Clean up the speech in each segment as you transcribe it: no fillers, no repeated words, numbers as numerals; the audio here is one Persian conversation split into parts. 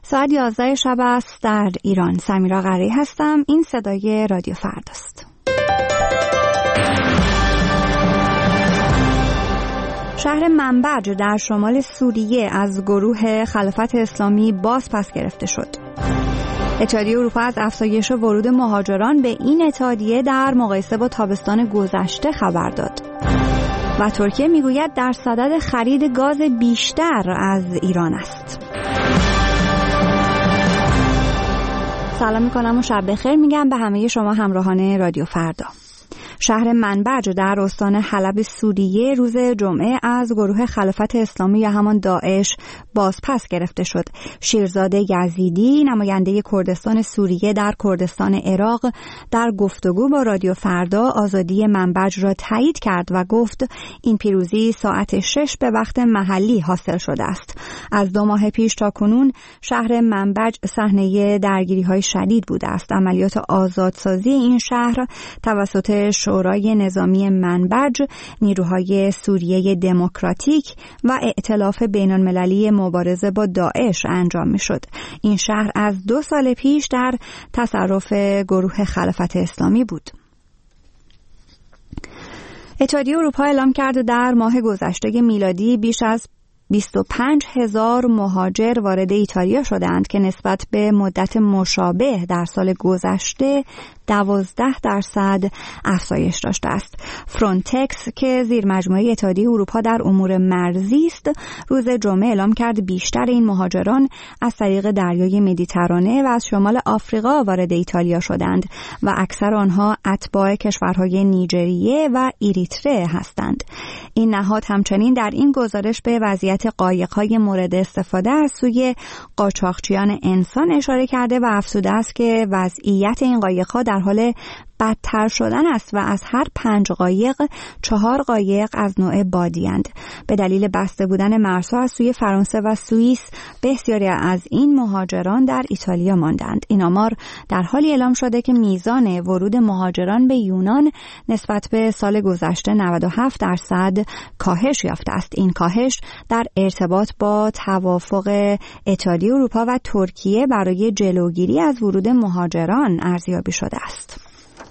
ساعت 11 شب است در ایران. سمیرا قری هستم. این صدای رادیو فرداست. شهر منبج در شمال سوریه از گروه خلافت اسلامی باز پس گرفته شد. اتحادیه اروپا از افزایش ورود مهاجران به این اتحادیه در مقایسه با تابستان گذشته خبر داد. و ترکیه میگوید در صدد خرید گاز بیشتر از ایران است. سلام میکنم و شب بخیر میگم به همه شما همراهان رادیو فردا. شهر منبج در استان حلب سوریه روز جمعه از گروه خلافت اسلامی یا همان داعش بازپس گرفته شد. شیرزاد یزیدی نماینده کردستان سوریه در کردستان عراق در گفتگو با رادیو فردا آزادی منبج را تایید کرد و گفت این پیروزی ساعت 6 به وقت محلی حاصل شده است. از 2 ماه پیش تا کنون شهر منبج صحنه درگیری‌های شدید بوده است. عملیات آزادسازی این شهر توسط شورای نظامی منبج، نیروهای سوریه دموکراتیک و ائتلاف بین‌المللی مبارزه با داعش انجام می‌شد. این شهر از 2 سال پیش در تصرف گروه خلافت اسلامی بود. اتحادیه اروپا اعلام کرد در ماه گذشته میلادی بیش از 25,000 مهاجر وارد ایتالیا شدند که نسبت به مدت مشابه در سال گذشته 12% افزایش داشته است. فرونتکس که زیر مجموعه اتحادیه اروپا در امور مرزی است، روز جمعه اعلام کرد بیشتر این مهاجران از طریق دریای مدیترانه و از شمال آفریقا وارد ایتالیا شدند و اکثر آنها اتباع کشورهای نیجریه و اریتره هستند. این نهاد همچنین در این گزارش به وضعیت قایق‌های مورد استفاده از سوی قاچاقچیان انسان اشاره کرده و افزوده است که وضعیت این قایق‌ها در حال بدتر شدن است و از هر 5 قایق 4 قایق از نوع بادی‌اند. به دلیل بسته بودن مرزها از سوی فرانسه و سوئیس بسیاری از این مهاجران در ایتالیا ماندند. این آمار در حالی اعلام شده که میزان ورود مهاجران به یونان نسبت به سال گذشته 97% کاهش یافته است. این کاهش در ارتباط با توافق اتحادیه اروپا و ترکیه برای جلوگیری از ورود مهاجران ارزیابی شده است.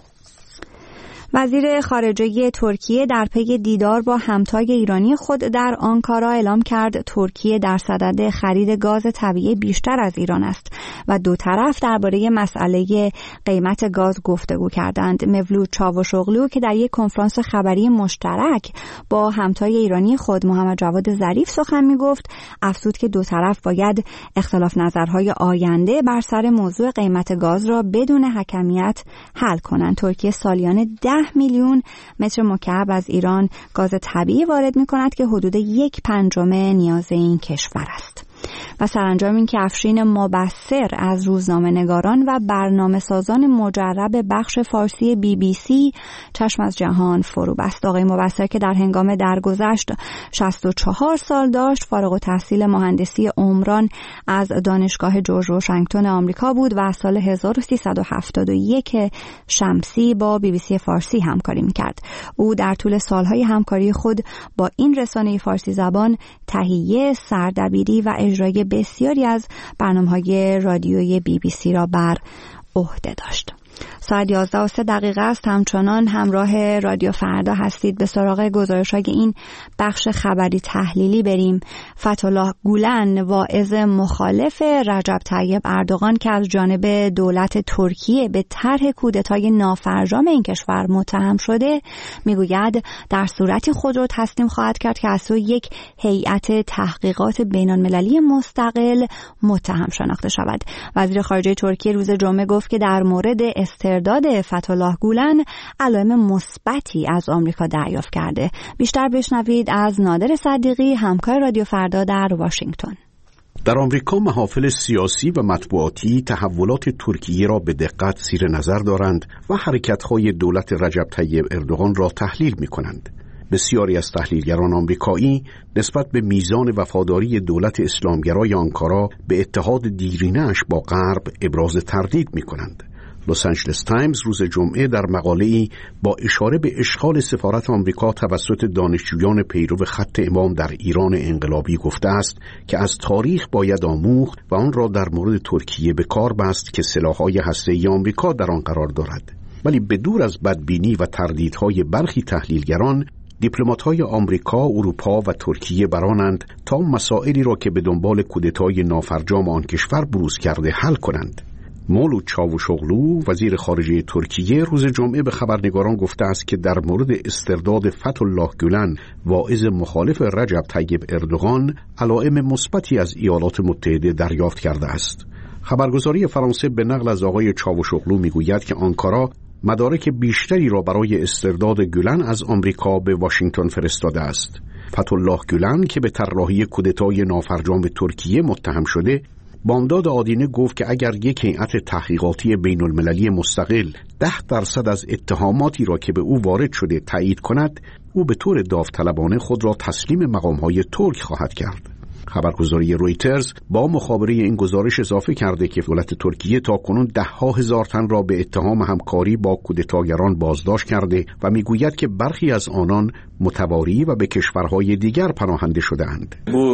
وزیر خارجه ترکیه در پی دیدار با همتای ایرانی خود در آنکارا اعلام کرد ترکیه در صدد خرید گاز طبیعی بیشتر از ایران است و دو طرف درباره مسئله قیمت گاز گفتگو کردند. مولود چاوشوغلو که در یک کنفرانس خبری مشترک با همتای ایرانی خود محمد جواد ظریف سخن می‌گفت، افزود که دو طرف باید اختلاف نظرهای آینده بر سر موضوع قیمت گاز را بدون حکمیت حل کنند. ترکیه سالیانه 10 میلیون متر مکعب از ایران گاز طبیعی وارد می‌کند که حدود 1/5 نیاز این کشور است. و سرانجام این که افشین مبصر از روزنامه‌نگاران و برنامه‌سازان مجرب بخش فارسی BBC چشم از جهان فرو بست. آقای مبصر که در هنگام درگذشت 64 سال داشت، فارغ التحصیل مهندسی عمران از دانشگاه جورج واشنگتن آمریکا بود و از سال 1371 شمسی با BBC فارسی همکاری می‌کرد. او در طول سالهای همکاری خود با این رسانه فارسی زبان تهیه، سردبیری و اجرای بسیاری از برنامه‌های رادیویی BBC را بر عهده داشت. ساعت 11:03 است. همچنان همراه رادیو فردا هستید. به سراغ گزارش‌های این بخش خبری تحلیلی بریم. فتح‌الله گولن واعظ مخالف رجب طیب اردوغان که از جانب دولت ترکیه به طرح کودتای نافرجام این کشور متهم شده، میگوید در صورتی خود را تسلیم خواهد کرد که از سوی یک هیئت تحقیقات بین‌المللی مستقل متهم شناخته شود. وزیر خارجه ترکیه روز جمعه گفت که در مورد استرداد فتح‌الله گولن علائم مثبتی از آمریکا دریافت کرده. بیشتر بشنوید از نادر صدیقی، همکار رادیو فردا در واشنگتن. در آمریکا محافل سیاسی و مطبوعاتی تحولات ترکیه را به دقت زیر نظر دارند و حرکت‌های دولت رجب طیب اردوغان را تحلیل می‌کنند. بسیاری از تحلیلگران آمریکایی نسبت به میزان وفاداری دولت اسلامگرای آنکارا به اتحاد دیرینه‌اش با غرب ابراز تردید می‌کنند. لس آنجلس تایمز روز جمعه در مقاله‌ای با اشاره به اشغال سفارت آمریکا توسط دانشجویان پیرو خط امام در ایران انقلابی گفته است که از تاریخ باید آموخت و آن را در مورد ترکیه به کار بست که سلاح‌های هسته‌ای آمریکا در آن قرار دارد. ولی به دور از بدبینی و تردیدهای برخی تحلیلگران، دیپلمات‌های آمریکا، اروپا و ترکیه برانند تا مسائلی را که به دنبال کودتای نافرجام آن کشور بروز کرده حل کنند. مولود چاوشوغلو وزیر خارجه ترکیه روز جمعه به خبرنگاران گفته است که در مورد استرداد فتح‌الله گولن واعظ مخالف رجب طیب اردوغان علائم مثبتی از ایالات متحده دریافت کرده است. خبرگزاری فرانسه به نقل از آقای چاوشوغلو میگوید که آنکارا مدارک بیشتری را برای استرداد گولن از آمریکا به واشنگتن فرستاده است. فتح‌الله گولن که به طراحی کودتای نافرجام ترکیه متهم شده، بامداد آدینه گفت که اگر یک هیئت تحقیقاتی بین المللی مستقل 10% از اتهاماتی را که به او وارد شده تایید کند، او به طور داوطلبانه خود را تسلیم مقام‌های ترک خواهد کرد. خبرگزاری رویترز با مخابره این گزارش اضافه کرده که دولت ترکیه تاکنون 10,000 تن را به اتهام همکاری با کودتاگران bازداشت کرده و میگوید که برخی از آنان متواری و به کشورهای دیگر پناهنده شده‌اند.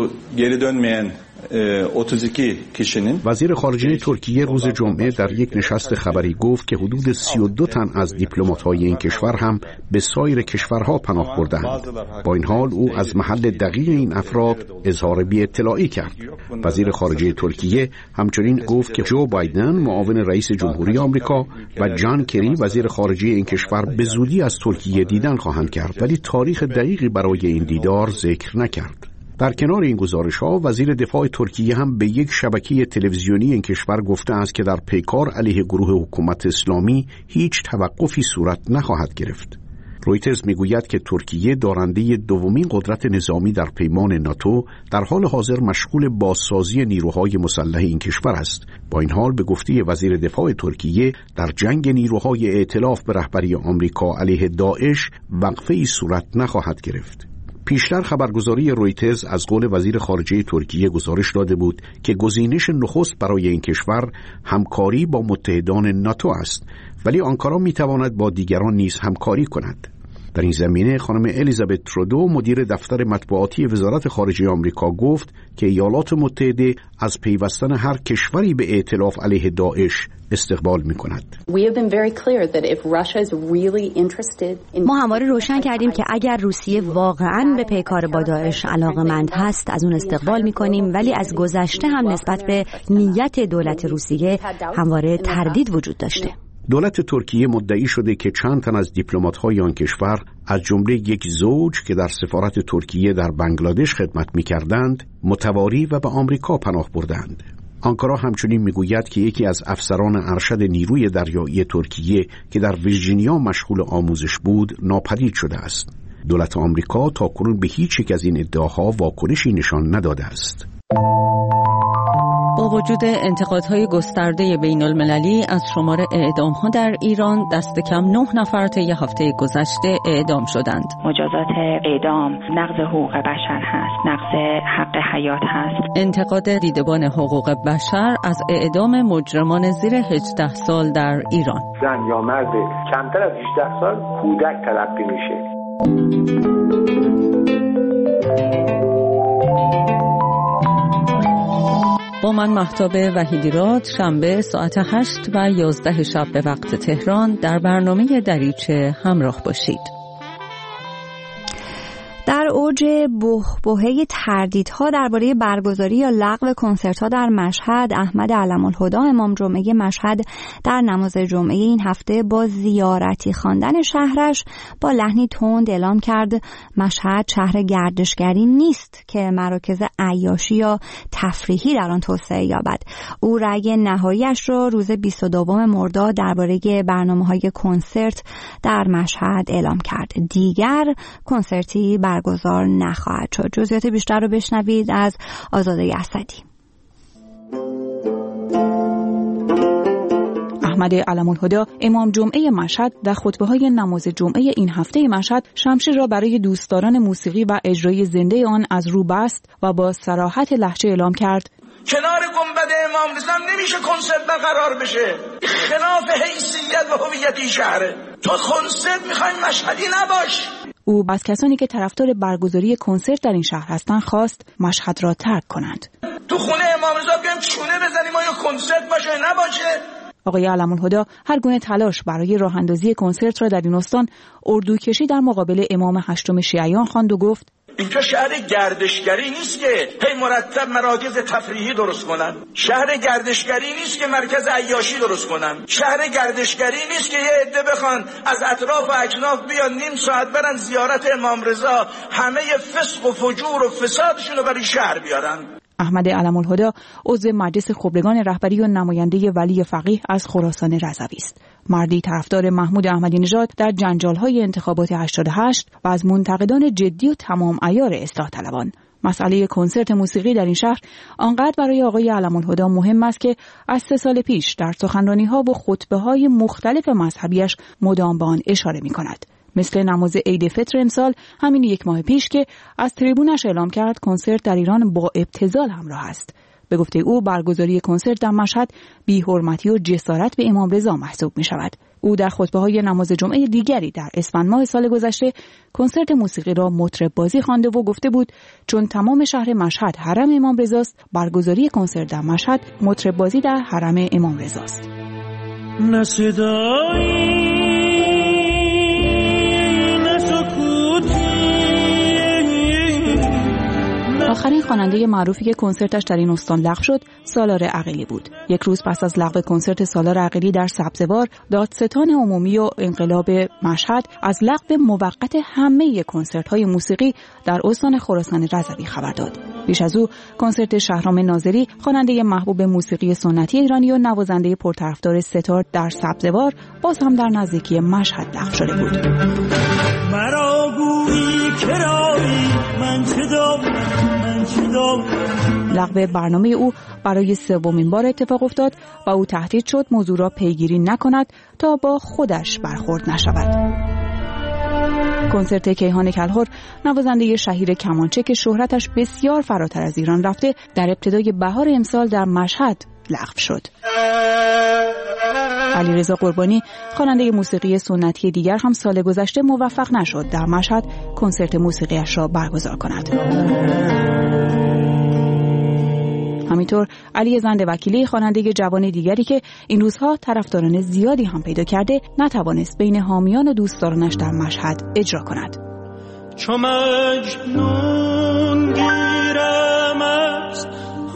وزیر خارجه ترکیه روز جمعه در یک نشست خبری گفت که حدود 32 تن از دیپلمات‌های این کشور هم به سایر کشورها پناه بردند. با این حال او از محل دقیق این افراد اظهار بی‌اطلاعی کرد. وزیر خارجه ترکیه همچنین گفت که جو بایدن معاون رئیس جمهوری آمریکا و جان کری وزیر خارجه این کشور به زودی از ترکیه دیدن خواهند کرد، ولی تاریخ دقیقی برای این دیدار ذکر نکرد. در کنار این گزارش‌ها وزیر دفاع ترکیه هم به یک شبکه تلویزیونی این کشور گفته است که در پیکار علیه گروه حکومت اسلامی هیچ توقفی صورت نخواهد گرفت. رویترز میگوید که ترکیه دارنده دومین قدرت نظامی در پیمان ناتو در حال حاضر مشغول بازسازی نیروهای مسلح این کشور است. با این حال به گفته وزیر دفاع ترکیه در جنگ نیروهای ائتلاف به رهبری آمریکا علیه داعش وقفه‌ای صورت نخواهد گرفت. پیشتر خبرگزاری رویترز از قول وزیر خارجه ترکیه گزارش داده بود که گزینش نخست برای این کشور همکاری با متحدان ناتو است، ولی آنکارا میتواند با دیگران نیز همکاری کند. در این زمینه خانم الیزابت ترودو مدیر دفتر مطبوعاتی وزارت خارجه آمریکا گفت که ایالات متحده از پیوستن هر کشوری به ائتلاف علیه داعش استقبال می‌کند. ما همواره روشن کردیم که اگر روسیه واقعاً به پیکار با داعش علاقه‌مند هست از اون استقبال می‌کنیم، ولی از گذشته هم نسبت به نیت دولت روسیه همواره تردید وجود داشته. دولت ترکیه مدعی شده که چند تن از دیپلمات‌های آن کشور از جمله یک زوج که در سفارت ترکیه در بنگلادش خدمت می‌کردند متواری و به آمریکا پناه بردند. آنکارا همچنین میگوید که یکی از افسران ارشد نیروی دریایی ترکیه که در ویرجینیا مشغول آموزش بود ناپدید شده است. دولت آمریکا تاکنون به هیچ یک از این ادعاها واکنشی نشان نداده است. با وجود انتقادهای گسترده بین المللی از شمار اعدام‌ها در ایران، دست کم 9 نفر طی هفته گذشته اعدام شدند. مجازات اعدام نقض حقوق بشر هست، نقض حق حیات هست. انتقاد دیدبان حقوق بشر از اعدام مجرمان زیر 18 سال در ایران. زن یا مرد کمتر از 18 سال کودک تلقی میشه. با من مهتاب وحیدی‌راد شنبه ساعت 8 و 11 شب به وقت تهران در برنامه دریچه همراه باشید. در اوج بحبوحه تردیدها درباره برگزاری یا لغو کنسرت‌ها در مشهد، احمد علم‌الهدی امام جمعه مشهد در نماز جمعه این هفته با زیارتی خواندن شهرش با لحنی تند اعلام کرد مشهد شهر گردشگری نیست که مراکز عیاشی یا تفریحی در آن توسعه یابد. او رأی نهایی‌اش را روز 22 مرداد درباره برنامه‌های کنسرت در مشهد اعلام کرد. دیگر کنسرتی برگزار نخواهد شد. جزئیات بیشتر رو بشنوید از آزاده اسدی. احمد علم‌الهدی امام جمعه مشهد در خطبه‌های نماز جمعه این هفته مشهد شمشیر را برای دوستداران موسیقی و اجرای زنده آن از رو بست و با صراحت لهجه اعلام کرد: کنار گنبد امام رضا نمیشه کنسرت برقرار بشه. خلاف حیثیت و هویت این شهره. تو کنسرت میخوای مشهدی نباش. او از کسانی که طرفدار برگزاری کنسرت در این شهر هستند خواست مشهد را ترک کنند. تو خونه امام رضا بیایم چونه بزنیم آیا کنسرت باشه نباشه؟ آقای علم‌الهدی هر گونه تلاش برای راه اندازی کنسرت را در این استان اردوکشی در مقابل امام هشتم شیعیان خواند و گفت اینجا شهر گردشگری نیست که هی مرتب مراکز تفریحی درست کنن. شهر گردشگری نیست که مرکز عیاشی درست کنن. شهر گردشگری نیست که یه عده بخوان از اطراف و اکناف بیان نیم ساعت برن زیارت امام رضا همه فسق و فجور و فسادشون رو برای شهر بیارن. احمد علم‌الهدی عضو مجلس خبرگان رهبری و نماینده ولی فقیه از خراسان رضوی است. مردی طرفدار محمود احمدی نژاد در جنجال‌های انتخابات 88 و از منتقدان جدی و تمام عیار اصلاح طلبان. مسئله کنسرت موسیقی در این شهر آنقدر برای آقای علم‌الهدی مهم است که از 3 سال پیش در سخنرانی‌ها و خطبه‌های مختلف مذهبیش مدام به آن اشاره می‌کند. مثل نماز عید فطر امسال همین 1 ماه پیش که از تریبونش اعلام کرد کنسرت در ایران با ابتذال همراه است. به گفته او برگزاری کنسرت در مشهد بی‌حرمتی و جسارت به امام رضا محسوب می شود. او در خطبه‌های نماز جمعه دیگری در اسفند ماه سال گذشته کنسرت موسیقی را مطرب بازی خوانده و گفته بود چون تمام شهر مشهد حرم امام رضاست برگزاری کنسرت در مشهد مطرب بازی در حرم امام رضاست. آخرین خواننده معروفی که کنسرتش در این استان لغو شد سالار عقیلی بود. 1 روز پس از لغو کنسرت سالار عقیلی در سبزوار، دادستان عمومی و انقلاب مشهد از لغو موقت همه کنسرت‌های موسیقی در استان خراسان رضوی خبر داد. پیش از او کنسرت شهرام ناظری، خواننده محبوب موسیقی سنتی ایرانی و نوازنده پرطرفدار ستار در سبزوار، باز هم در نزدیکی مشهد لغو شده بود. لغو برنامه او برای 3مین بار اتفاق افتاد و او تهدید شد موضوع را پیگیری نکند تا با خودش برخورد نشود. کنسرت کیهان کلهر، نوازنده شهیر کمانچه که شهرتش بسیار فراتر از ایران رفته، در ابتدای بهار امسال در مشهد لغو شد. علیرضا قربانی، خواننده موسیقی سنتی دیگر هم سال گذشته موفق نشد در مشهد کنسرت موسیقیش را برگزار کند. همینطور علی زند وکیلی، خواننده جوان دیگری که این روزها طرفداران زیادی هم پیدا کرده، نتوانست بین حامیان و دوستدارانش در مشهد اجرا کند. چو مجنون گیرم از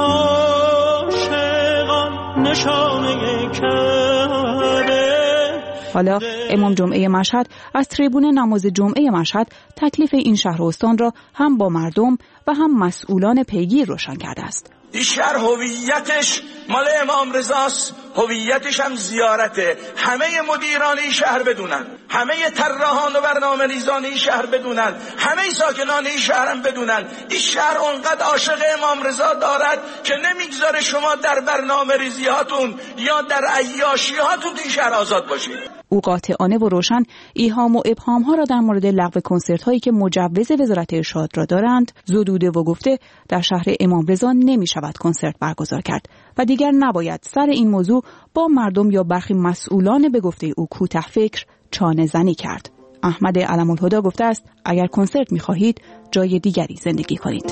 عاشقان نشانه کعبه. حالا امام جمعه مشهد از تریبون نماز جمعه مشهد تکلیف این شهر و استان را هم با مردم و هم مسئولان پیگیر روشن کرده است. این شهر هویتش مال امام رضاست، هویتش هم زیارته. همه مدیران این شهر بدونن، همه طراحان و برنامه‌ریزان این شهر بدونن، همه ساکنان این شهر هم بدونن این شهر اونقدر عاشق امام رضا دارد که نمیگذاره شما در برنامه‌ریزیاتون یا در عیاشیاتون این شهر آزاد باشید. او قاطعانه و روشن ایهام و ابهام ها را در مورد لغو کنسرت هایی که مجوز وزارت ارشاد را دارند زدوده و گفته در شهر امام رضا نمی شود کنسرت برگزار کرد و دیگر نباید سر این موضوع با مردم یا برخی مسئولان به گفته او کوته فکر چانه زنی کرد. احمد علم‌الهدی گفته است اگر کنسرت می خواهید جای دیگری زندگی کنید.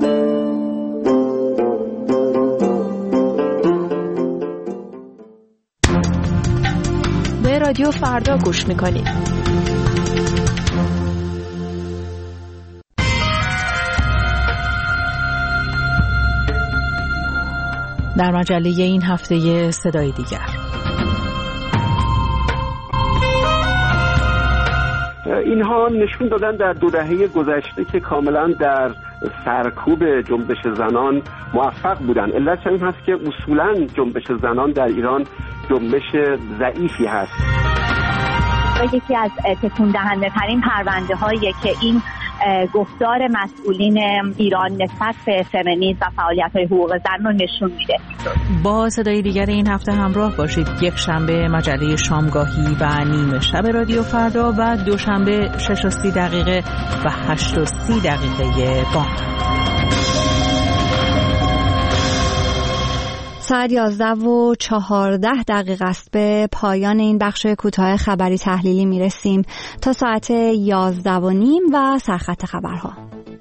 به رادیو فردا گوش میکنید. در مجله این هفته صدای دیگر. اینها نشون دادن در 2 دهه گذشته که کاملا در سرکوب جنبش زنان موفق بودن. علتش این هست که اصولا جنبش زنان در ایران جنبش ضعیفی هست. یکی از تکون دهنده ترین پرونده هایی که این گفتار مسئولین ایران نسبت به فمینیسم و فعالیت های حقوق زن رو نشون میده. با صدای دیگر این هفته همراه باشید. 1 شنبه مجله شامگاهی و نیمه شب رادیو فردا و 2 شنبه 6:30 و 8:30 بام. ساعت 11:14 است. به پایان این بخش کوتاه خبری تحلیلی میرسیم. تا ساعت 11:30 و سرخط خبرها.